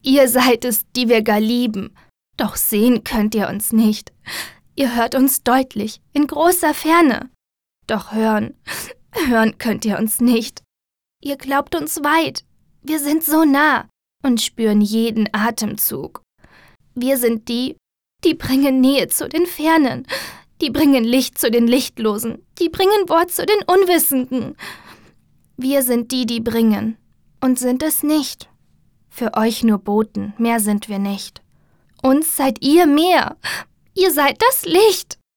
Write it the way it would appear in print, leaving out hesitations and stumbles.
Ihr seid es, die wir gar lieben. Doch sehen könnt ihr uns nicht. Ihr hört uns deutlich, in großer Ferne. Doch hören könnt ihr uns nicht. Ihr glaubt uns weit, wir sind so nah und spüren jeden Atemzug. Wir sind die bringen Nähe zu den Fernen, die bringen Licht zu den Lichtlosen, die bringen Wort zu den Unwissenden. Wir sind die bringen und sind es nicht. Für euch nur Boten, mehr sind wir nicht. Uns seid ihr mehr, ihr seid das Licht.